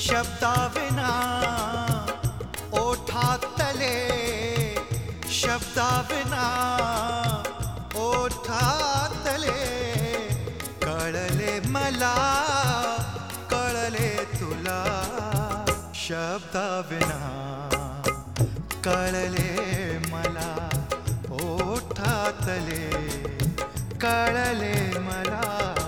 शब्दाविना ओठातले शब्दाविना ओठातले कळले मला कळले तुला शब्दाविना कळले मला ओठातले कळले मला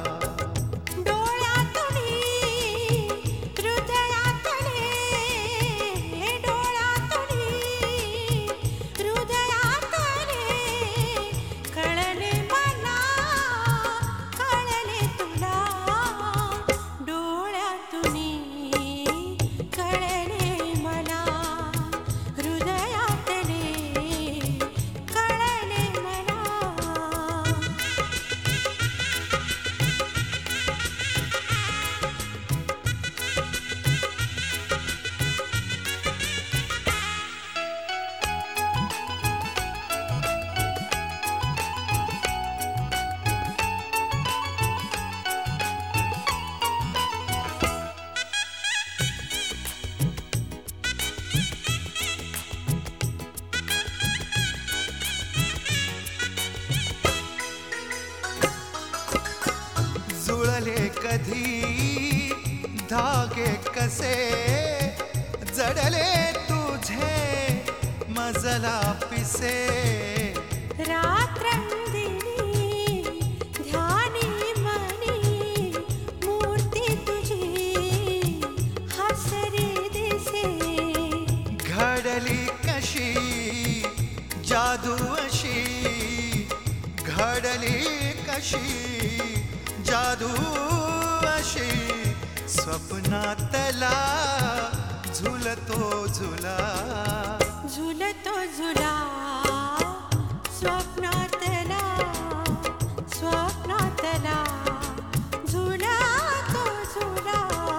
जुळले कधी धागे कसे जडले तुझे मजला पिसे रात्रंदिनी ध्यानी मनी मूर्ती तुझी हसरी दिसे घडली कशी जादू अशी घडली कशी जादू अशी स्वप्नातला झुलतो झुला झुलतो झुला स्वप्नातला स्वप्नातला झुलतो झुला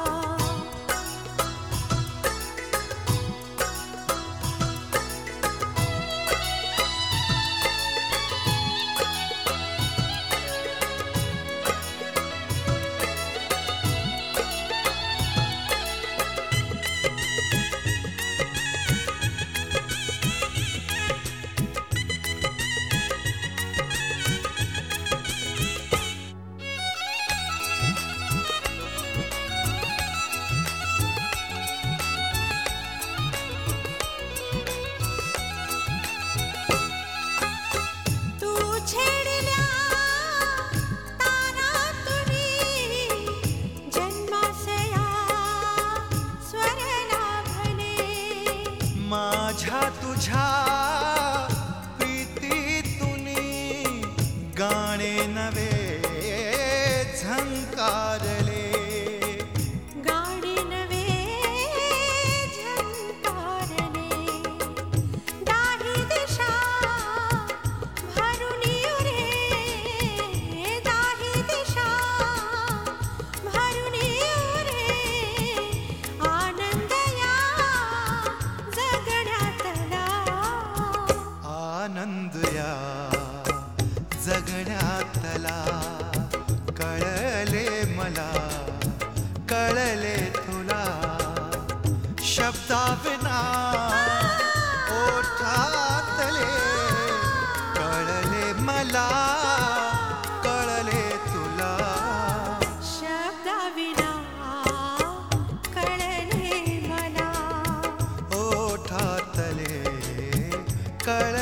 माझ्या तुझ्या प्रीतीतुनी गाणे नवे झंकारले गाणे नवे झंकारले दाही दिशा भरून येऊ रे दाही दिशा भरून येऊ रे आनंद या आनंद या जगण्यातला कळले मला कळले तुला शब्दाविना ओठातले कळले मला कळले तुला शब्दाविना कळले मला ओठातले कळले